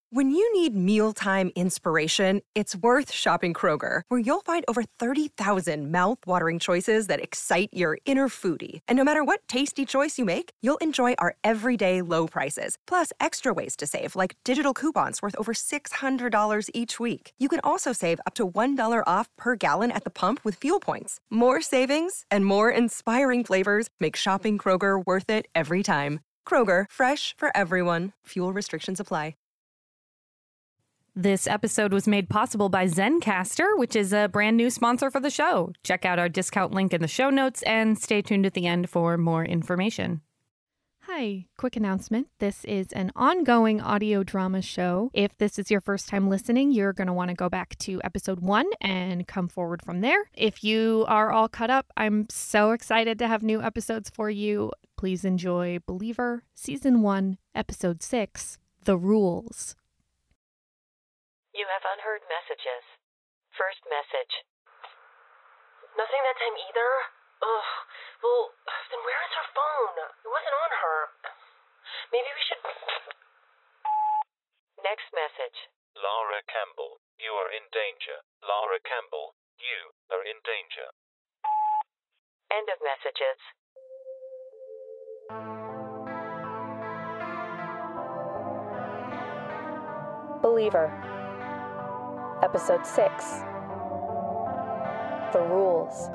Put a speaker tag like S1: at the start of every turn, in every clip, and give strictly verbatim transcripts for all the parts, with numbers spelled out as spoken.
S1: When you need mealtime inspiration, it's worth shopping Kroger, where you'll find over thirty thousand mouth-watering choices that excite your inner foodie. And no matter what tasty choice you make, you'll enjoy our everyday low prices, plus extra ways to save, like digital coupons worth over six hundred dollars each week. You can also save up to one dollar off per gallon at the pump with fuel points. More savings and more inspiring flavors make shopping Kroger worth it every time. Kroger, fresh for everyone. Fuel restrictions apply.
S2: This episode was made possible by Zencastr, which is a brand new sponsor for the show. Check out our discount link in the show notes and stay tuned at the end for more information.
S3: Hi, quick announcement. This is an ongoing audio drama show. If this is your first time listening, you're going to want to go back to episode one and come forward from there. If you are all caught up, I'm so excited to have new episodes for you. Please enjoy Believer, Season one, Episode six, The Rules.
S4: You have unheard messages. First message. Nothing that time either? Ugh. Well, then where is her phone? It wasn't on her. Maybe we should... Next message.
S5: Lara Campbell, you are in danger. Lara Campbell, you are in danger.
S4: End of messages.
S6: Believer. Episode six. The Rules.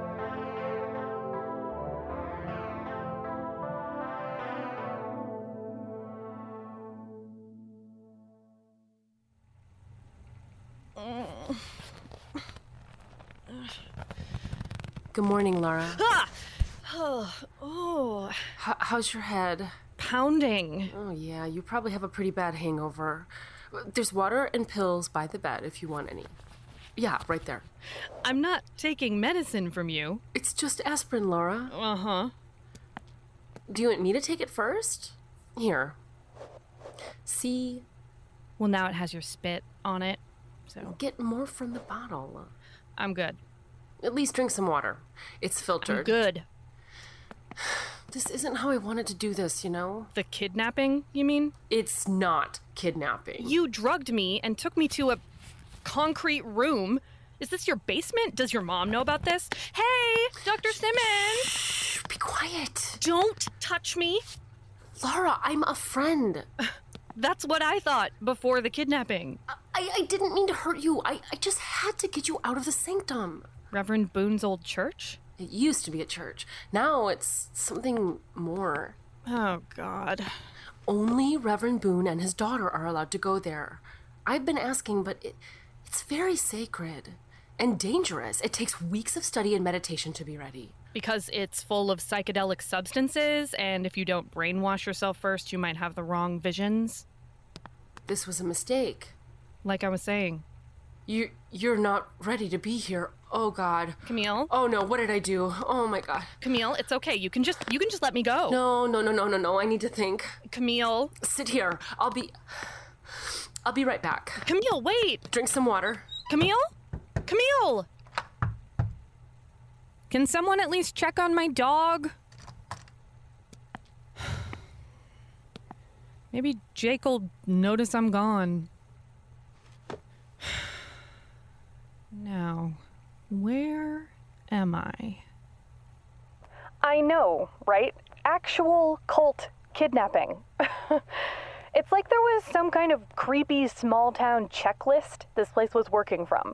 S7: Good morning, Laura.
S2: Ah! Oh, oh.
S7: H- how's your head?
S2: Pounding.
S7: Oh, yeah, you probably have a pretty bad hangover. There's water and pills by the bed if you want any. Yeah, right there.
S2: I'm not taking medicine from you.
S7: It's just aspirin, Laura.
S2: Uh-huh.
S7: Do you want me to take it first? Here. See?
S2: Well, now it has your spit on it, so...
S7: Get more from the bottle.
S2: I'm good.
S7: At least drink some water. It's filtered.
S2: I'm good.
S7: This isn't how I wanted to do this, you know?
S2: The kidnapping, you mean?
S7: It's not kidnapping.
S2: You drugged me and took me to a concrete room. Is this your basement? Does your mom know about this? Hey, Doctor Simmons!
S7: Shh, be quiet.
S2: Don't touch me.
S7: Laura, I'm a friend.
S2: That's what I thought before the kidnapping.
S7: I, I didn't mean to hurt you. I, I just had to get you out of the sanctum.
S2: Reverend Boone's old church?
S7: It used to be a church. Now it's something more.
S2: Oh, God.
S7: Only Reverend Boone and his daughter are allowed to go there. I've been asking, but it, it's very sacred and dangerous. It takes weeks of study and meditation to be ready.
S2: Because it's full of psychedelic substances, and if you don't brainwash yourself first, you might have the wrong visions?
S7: This was a mistake.
S2: Like I was saying.
S7: You, you're not ready to be here. Oh, God.
S2: Camille?
S7: Oh, no, what did I do? Oh, my God.
S2: Camille, it's okay. You can just, you can just let me go.
S7: No, no, no, no, no, no. I need to think.
S2: Camille?
S7: Sit here. I'll be... I'll be right back.
S2: Camille, wait!
S7: Drink some water.
S2: Camille? Camille! Can someone at least check on my dog? Maybe Jake'll notice I'm gone. Now, where am I?
S6: I know, right? Actual cult kidnapping. It's like there was some kind of creepy small-town checklist this place was working from.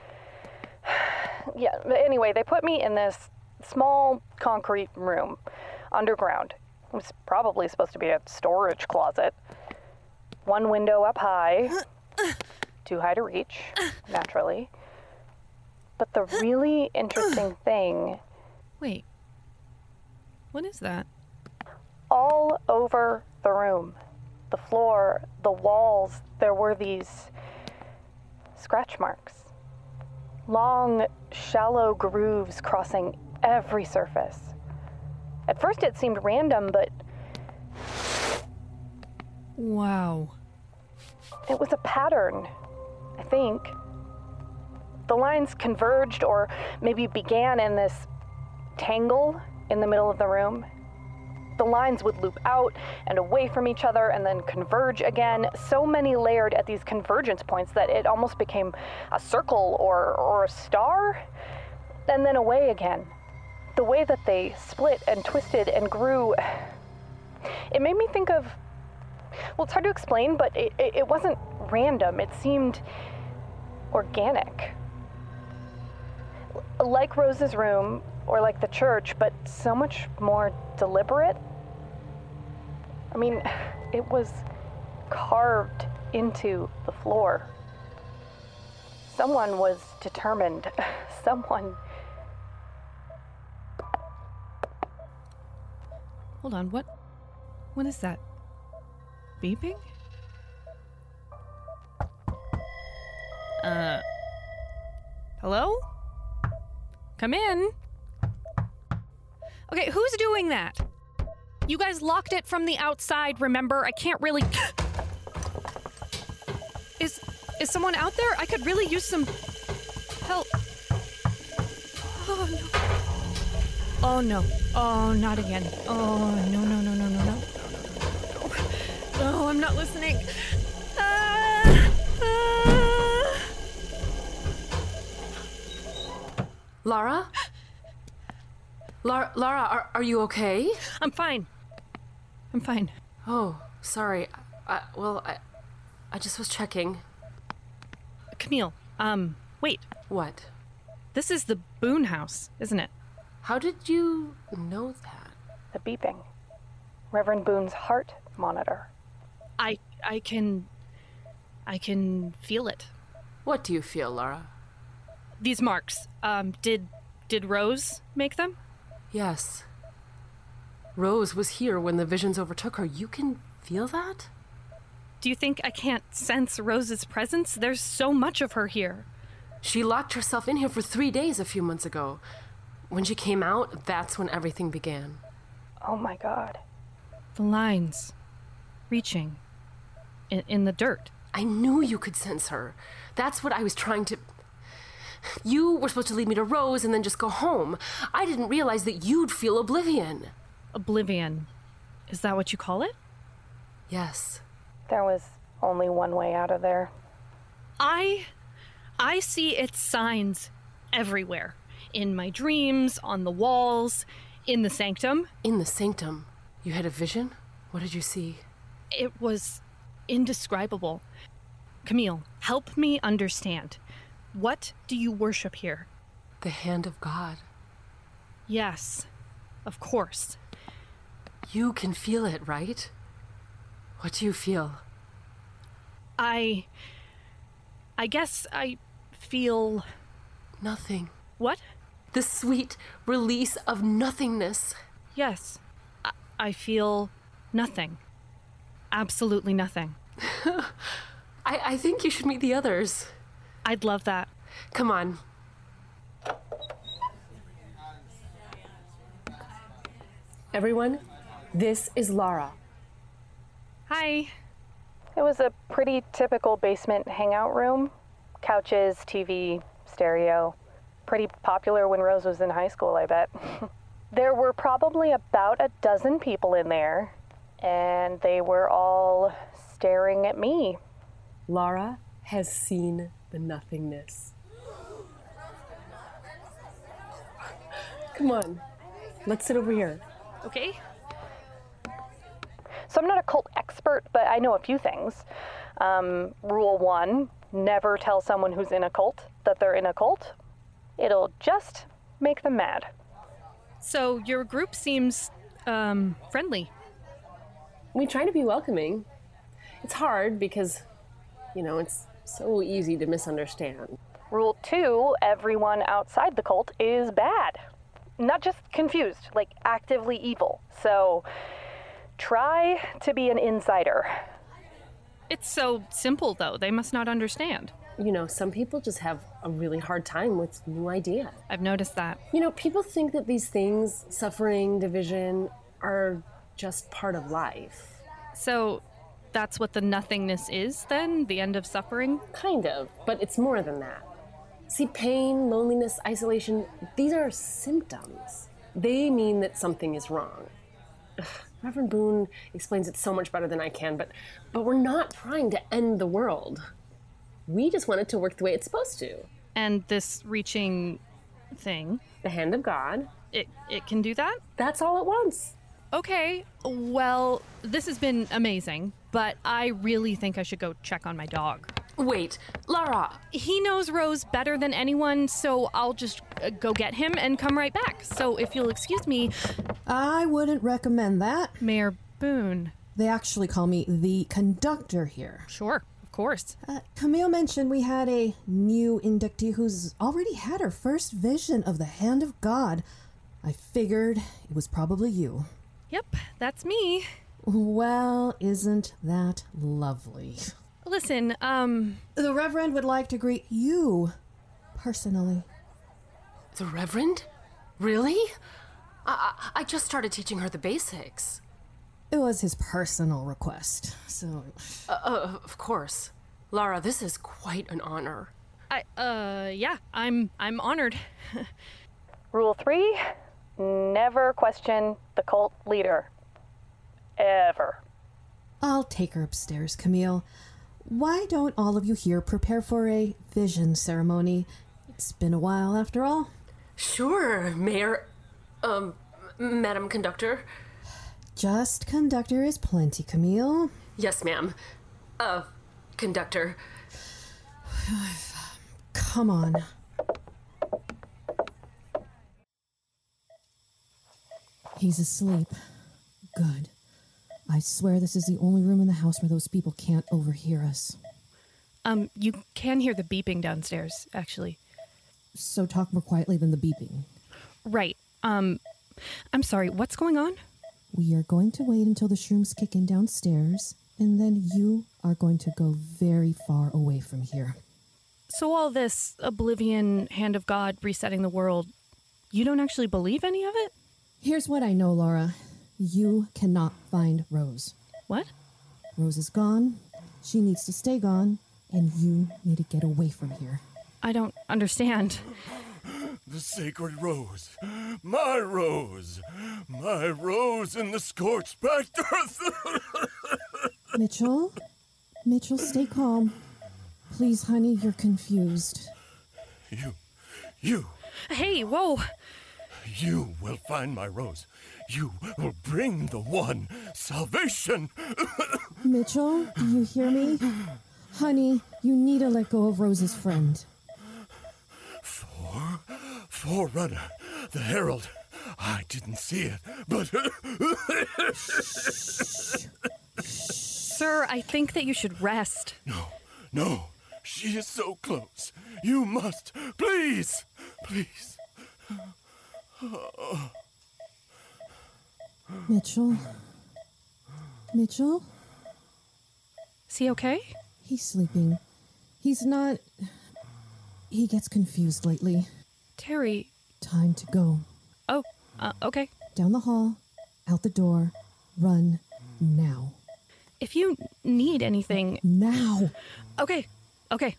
S6: Yeah, but anyway, they put me in this small concrete room, underground. It was probably supposed to be a storage closet. One window up high, too high to reach, naturally. But the really interesting thing...
S2: Wait. What is that?
S6: All over the room, the floor, the walls, there were these scratch marks. Long, shallow grooves crossing every surface. At first it seemed random, but...
S2: Wow.
S6: It was a pattern, I think. The lines converged or maybe began in this tangle in the middle of the room. The lines would loop out and away from each other and then converge again, so many layered at these convergence points that it almost became a circle or, or a star, and then away again. The way that they split and twisted and grew, it made me think of, well, it's hard to explain, but it, it, it wasn't random. It seemed organic. Like Rose's room, or like the church, but so much more deliberate. I mean, it was carved into the floor. Someone was determined. Someone...
S2: Hold on, what? What is that? Beeping? Uh... Hello? Come in. Okay, who's doing that? You guys locked it from the outside, remember? I can't really... Is is someone out there? I could really use some help. Oh, no. Oh, no. Oh, not again. Oh, no, no, no, no, no, no. No, I'm not listening. Ah, ah.
S7: Lara? Lara, Lara, are, are you okay?
S2: I'm fine. I'm fine.
S7: Oh, sorry. I, well, I, I just was checking.
S2: Camille, um, wait.
S7: What?
S2: This is the Boone house, isn't it?
S7: How did you know that?
S6: The beeping. Reverend Boone's heart monitor.
S2: I, I can, I can feel it.
S7: What do you feel, Lara?
S2: These marks, um, did, did Rose make them?
S7: Yes. Rose was here when the visions overtook her. You can feel that?
S2: Do you think I can't sense Rose's presence? There's so much of her here.
S7: She locked herself in here for three days a few months ago. When she came out, that's when everything began.
S6: Oh my God.
S2: The lines. Reaching. In, in the dirt.
S7: I knew you could sense her. That's what I was trying to... You were supposed to lead me to Rose and then just go home. I didn't realize that you'd feel oblivion.
S2: Oblivion. Is that what you call it?
S7: Yes.
S6: There was only one way out of there.
S2: I... I see its signs everywhere. In my dreams, on the walls, in the sanctum.
S7: In the sanctum? You had a vision? What did you see?
S2: It was indescribable. Camille, help me understand. What do you worship here?
S7: The hand of God.
S2: Yes, of course.
S7: You can feel it, right? What do you feel?
S2: I... I guess I feel...
S7: Nothing.
S2: What?
S7: The sweet release of nothingness.
S2: Yes. I, I feel nothing. Absolutely nothing.
S7: I, I think you should meet the others.
S2: I'd love that.
S7: Come on. Everyone, this is Lara.
S2: Hi.
S6: It was a pretty typical basement hangout room. Couches, T V, stereo. Pretty popular when Rose was in high school, I bet. There were probably about a dozen people in there, and they were all staring at me.
S7: Lara has seen the nothingness. Come on, let's sit over here.
S2: Okay.
S6: So I'm not a cult expert, but I know a few things. Um, rule one, never tell someone who's in a cult that they're in a cult. It'll just make them mad.
S2: So your group seems, um, friendly.
S8: We try to be welcoming. It's hard because, you know, it's so easy to misunderstand.
S6: Rule two, everyone outside the cult is bad. Not just confused, like actively evil. So try to be an insider.
S2: It's so simple, though. They must not understand.
S8: You know, some people just have a really hard time with new ideas.
S2: I've noticed that.
S8: You know, people think that these things, suffering, division, are just part of life.
S2: So that's what the nothingness is, then? The end of suffering?
S8: Kind of, but it's more than that. See, pain, loneliness, isolation, these are symptoms. They mean that something is wrong. Ugh, Reverend Boone explains it so much better than I can, but but we're not trying to end the world. We just want it to work the way it's supposed to.
S2: And this reaching thing,
S8: The hand of God,
S2: it it can do that?
S8: that's all it wants.
S2: Okay, well, this has been amazing, but I really think I should go check on my dog.
S7: Wait, Lara.
S2: He knows Rose better than anyone, so I'll just uh, go get him and come right back. So if you'll excuse me,
S9: I wouldn't recommend that.
S2: Mayor Boone.
S9: They actually call me the conductor here.
S2: Sure, of course.
S9: Uh, Camille mentioned we had a new inductee who's already had her first vision of the hand of God. I figured it was probably you.
S2: Yep, that's me.
S9: Well, isn't that lovely?
S2: Listen, um...
S9: The Reverend would like to greet you, personally.
S7: The Reverend? Really? I, I, I just started teaching her the basics.
S9: It was his personal request, so...
S7: Uh, uh, of course. Lara, this is quite an honor.
S2: I, uh, yeah, I'm, I'm honored.
S6: Rule three, never question the cult leader. Ever.
S9: I'll take her upstairs, Camille. Why don't all of you here prepare for a vision ceremony? It's been a while after all.
S7: Sure, Mayor... Um, Madam Conductor.
S9: Just conductor is plenty, Camille.
S7: Yes, ma'am. Uh, Conductor.
S9: Come on. He's asleep. Good. I swear this is the only room in the house where those people can't overhear us.
S2: Um, you can hear the beeping downstairs, actually.
S9: So talk more quietly than the beeping.
S2: Right. Um, I'm sorry, what's going on?
S9: We are going to wait until the shrooms kick in downstairs, and then you are going to go very far away from here.
S2: So all this oblivion, hand of God, resetting the world, you don't actually believe any of it?
S9: Here's what I know, Laura. You cannot find Rose.
S2: What?
S9: Rose is gone. She needs to stay gone, and you need to get away from here.
S2: I don't understand.
S10: The sacred rose. My rose. My rose in the scorched back earth.
S9: Mitchell? Mitchell, stay calm. Please, honey, you're confused.
S10: You. You.
S2: Hey, whoa.
S10: You will find my rose. You will bring the one salvation.
S9: Mitchell, do you hear me? Honey, you need to let go of Rose's friend.
S10: For, Forerunner, the herald. I didn't see it, but...
S2: Sir, I think that you should rest.
S10: No, no. She is so close. You must. Please. Please.
S9: Mitchell? Mitchell?
S2: Is he okay?
S9: He's sleeping. He's not... He gets confused lately.
S2: Terry.
S9: Time to go.
S2: Oh, uh, okay.
S9: Down the hall, out the door, run now.
S2: If you need anything...
S9: Now!
S2: Okay, okay.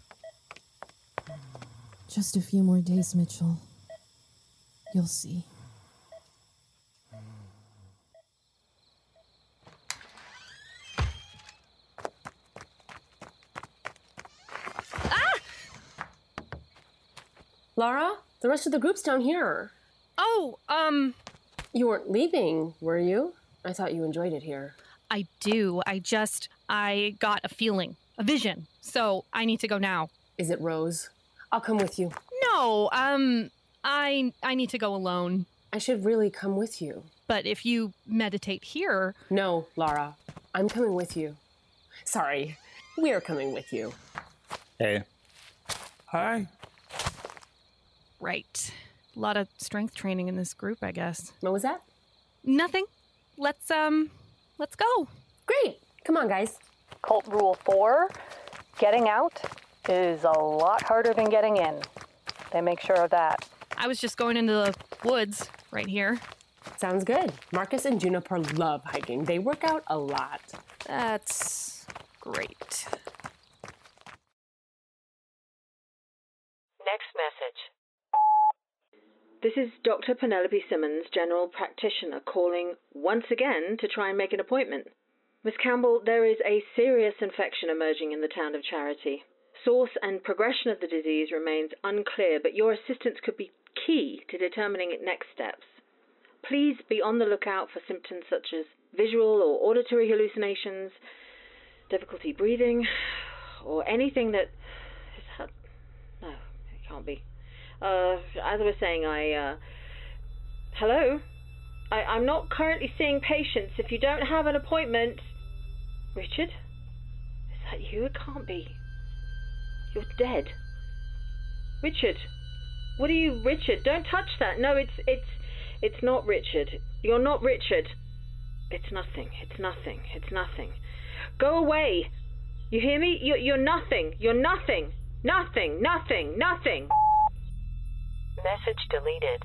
S9: Just a few more days, Mitchell. You'll see.
S8: Lara, the rest of the group's down here.
S2: Oh, um...
S8: You weren't leaving, were you? I thought you enjoyed it here.
S2: I do. I just... I got a feeling. A vision. So, I need to go now.
S8: Is it Rose? I'll come with you.
S2: No, um... I... I need to go alone.
S8: I should really come with you.
S2: But if you meditate here...
S8: No, Lara. I'm coming with you. Sorry. We are coming with you.
S11: Hey. Hi.
S2: Right. A lot of strength training in this group, I guess.
S8: What was that?
S2: Nothing. Let's, um, let's go.
S8: Great. Come on, guys.
S6: Cult rule four, getting out is a lot harder than getting in. They make sure of that.
S2: I was just going into the woods right here.
S8: Sounds good. Marcus and Juniper love hiking. They work out a lot.
S2: That's great.
S4: Next message.
S12: This is Doctor Penelope Simmons, general practitioner, calling once again to try and make an appointment. Miss Campbell, there is a serious infection emerging in the town of Charity. Source and progression of the disease remains unclear, but your assistance could be key to determining next steps. Please be on the lookout for symptoms such as visual or auditory hallucinations, difficulty breathing, or anything that... No, it can't be. Uh, as I was saying, I, uh... Hello? I, I'm not currently seeing patients. If you don't have an appointment... Richard? Is that you? It can't be. You're dead. Richard? What are you... Richard, don't touch that. No, it's... It's... It's not Richard. You're not Richard. It's nothing. It's nothing. It's nothing. Go away. You hear me? You're, you're nothing. You're nothing. Nothing. Nothing. Nothing.
S4: Message deleted.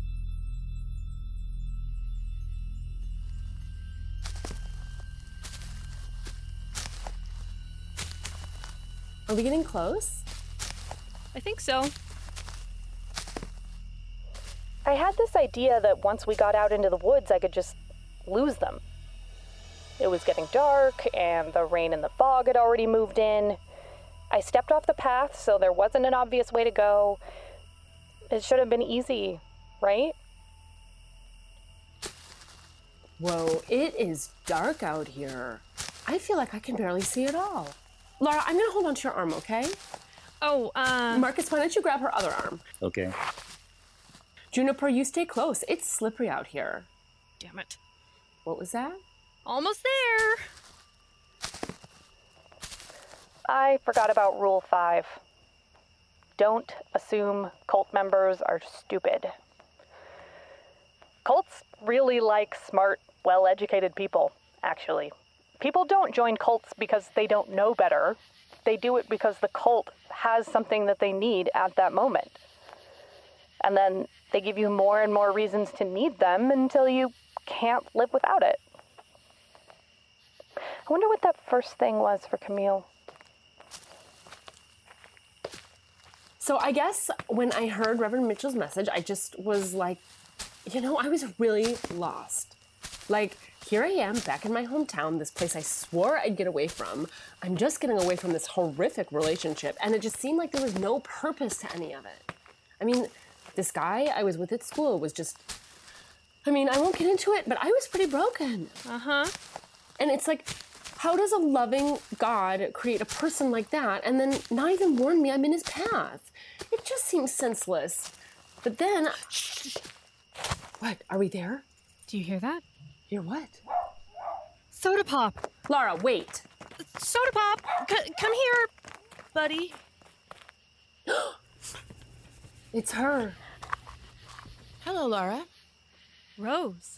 S8: Are we getting close?
S2: I think so.
S6: I had this idea that once we got out into the woods, I could just lose them. It was getting dark, and the rain and the fog had already moved in. I stepped off the path, so there wasn't an obvious way to go. It should have been easy, right?
S8: Whoa, it is dark out here. I feel like I can barely see at all. Laura, I'm gonna hold on to your arm, okay?
S2: Oh, uh...
S8: Marcus, why don't you grab her other arm?
S11: Okay.
S8: Juniper, you stay close. It's slippery out here.
S2: Damn it.
S8: What was that?
S2: Almost there.
S6: I forgot about Rule five. Don't assume cult members are stupid. Cults really like smart, well-educated people, actually. People don't join cults because they don't know better. They do it because the cult has something that they need at that moment. And then they give you more and more reasons to need them until you can't live without it. I wonder what that first thing was for Camille.
S8: So I guess when I heard Reverend Mitchell's message, I just was like, you know, I was really lost. Like, here I am back in my hometown, this place I swore I'd get away from. I'm just getting away from this horrific relationship, and it just seemed like there was no purpose to any of it. I mean, this guy I was with at school was just, I mean, I won't get into it, but I was pretty broken.
S2: Uh-huh.
S8: And it's like, how does a loving God create a person like that and then not even warn me I'm in his path? It just seems senseless. But then... Shh. What? Are we there?
S2: Do you hear that?
S8: Hear what?
S2: Soda Pop.
S8: Laura, wait.
S2: Soda Pop, C- come here, buddy.
S8: It's her.
S7: Hello, Laura.
S2: Rose.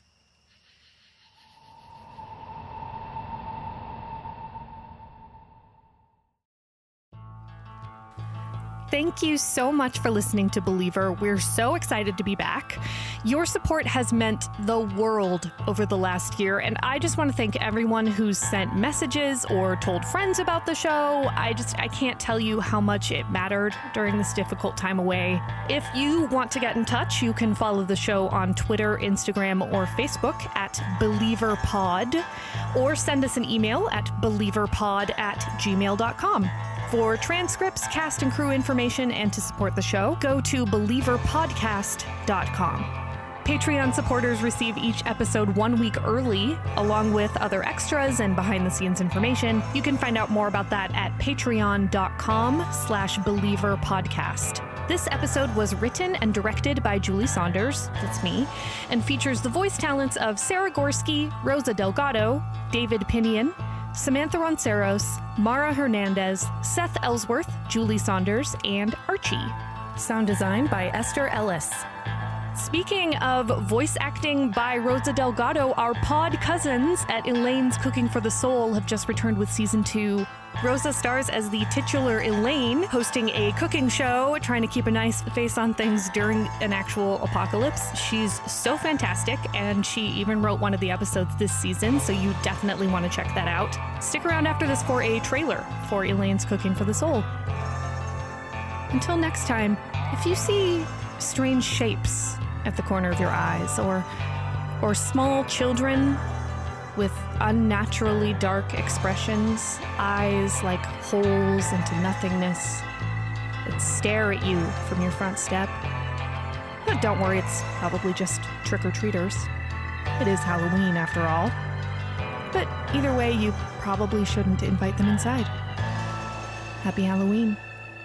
S3: Thank you so much for listening to Believer. We're so excited to be back. Your support has meant the world over the last year, and I just want to thank everyone who's sent messages or told friends about the show. I just, I can't tell you how much it mattered during this difficult time away. If you want to get in touch, you can follow the show on Twitter, Instagram, or Facebook at BelieverPod, or send us an email at believerpod at gmail dot com. For transcripts, cast and crew information, and to support the show, go to believer podcast dot com. Patreon supporters receive each episode one week early, along with other extras and behind-the-scenes information. You can find out more about that at patreon dot com slash believer podcast. This episode was written and directed by Julie Saunders, that's me, and features the voice talents of Sarah Gorski, Rosa Delgado, David Pinion, Samantha Ronceros, Mara Hernandez, Seth Ellsworth, Julie Saunders, and Archie. Sound design by Esther Ellis. Speaking of voice acting by Rosa Delgado, our pod cousins at Elaine's Cooking for the Soul have just returned with season two. Rosa stars as the titular Elaine, hosting a cooking show, trying to keep a nice face on things during an actual apocalypse. She's so fantastic, and she even wrote one of the episodes this season, so you definitely want to check that out. Stick around after this for a trailer for Elaine's Cooking for the Soul. Until next time, if you see strange shapes at the corner of your eyes, or or small children with unnaturally dark expressions, eyes like holes into nothingness that stare at you from your front step. But don't worry, it's probably just trick-or-treaters. It is Halloween, after all. But either way, you probably shouldn't invite them inside. Happy Halloween.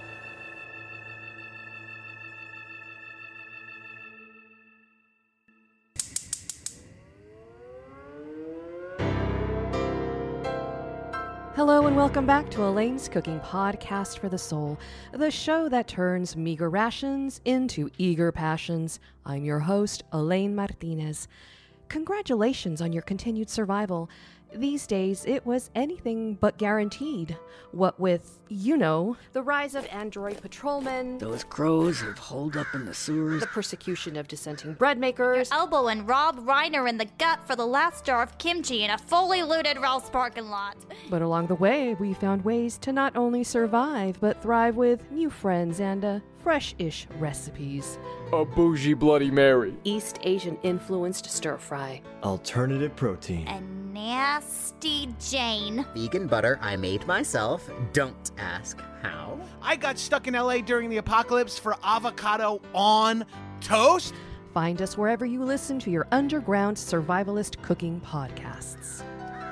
S13: Hello and welcome back to Elaine's Cooking Podcast for the Soul, the show that turns meager rations into eager passions. I'm your host, Elaine Martinez. Congratulations on your continued survival. These days, it was anything but guaranteed. What with, you know, the rise of android patrolmen,
S14: those crows who've holed up in the sewers,
S13: the persecution of dissenting bread makers,
S15: your elbow and Rob Reiner in the gut for the last jar of kimchi in a fully looted Ralph's parking lot.
S13: But along the way, we found ways to not only survive, but thrive with new friends and uh, fresh-ish recipes.
S16: A bougie Bloody Mary.
S13: East Asian-influenced stir-fry.
S17: Alternative protein.
S15: And Nasty Jane.
S18: Vegan butter I made myself. Don't ask how.
S19: I got stuck in L A during the apocalypse for avocado on toast.
S13: Find us wherever you listen to your underground survivalist cooking podcasts.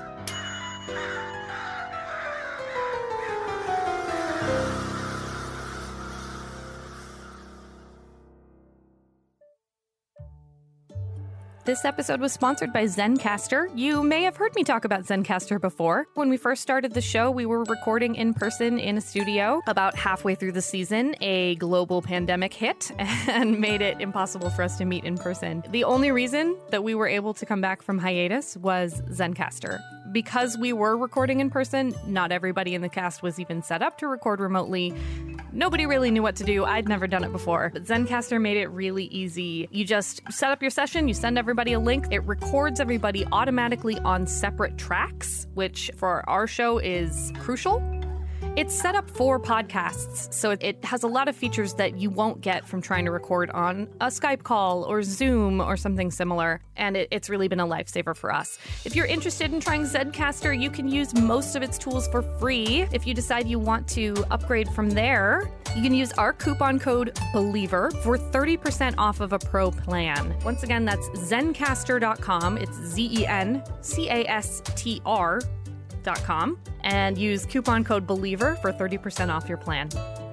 S3: This episode was sponsored by Zencastr. You may have heard me talk about Zencastr before. When we first started the show, we were recording in person in a studio. About halfway through the season, a global pandemic hit and made it impossible for us to meet in person. The only reason that we were able to come back from hiatus was Zencastr. Because we were recording in person, not everybody in the cast was even set up to record remotely. Nobody really knew what to do. I'd never done it before. But Zencastr made it really easy. You just set up your session, you send everybody a link. It records everybody automatically on separate tracks, which for our show is crucial. It's set up for podcasts, so it has a lot of features that you won't get from trying to record on a Skype call or Zoom or something similar, and it, it's really been a lifesaver for us. If you're interested in trying Zencastr, you can use most of its tools for free. If you decide you want to upgrade from there, you can use our coupon code BELIEVER for thirty percent off of a pro plan. Once again, that's zencastr dot com. It's Z E N C A S T R dot com, and use coupon code BELIEVER for thirty percent off your plan.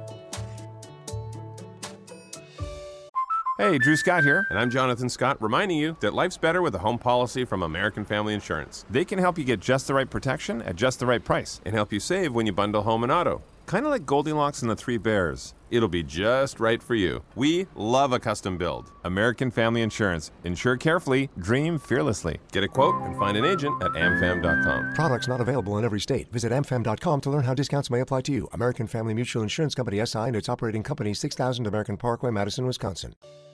S20: Hey, Drew Scott here, and I'm Jonathan Scott, reminding you that life's better with a home policy from American Family Insurance. They can help you get just the right protection at just the right price and help you save when you bundle home and auto. Kind of like Goldilocks and the Three Bears. It'll be just right for you. We love a custom build. American Family Insurance. Insure carefully, dream fearlessly. Get a quote and find an agent at am fam dot com.
S21: Products not available in every state. Visit am fam dot com to learn how discounts may apply to you. American Family Mutual Insurance Company, S I and its operating company, six thousand American Parkway, Madison, Wisconsin.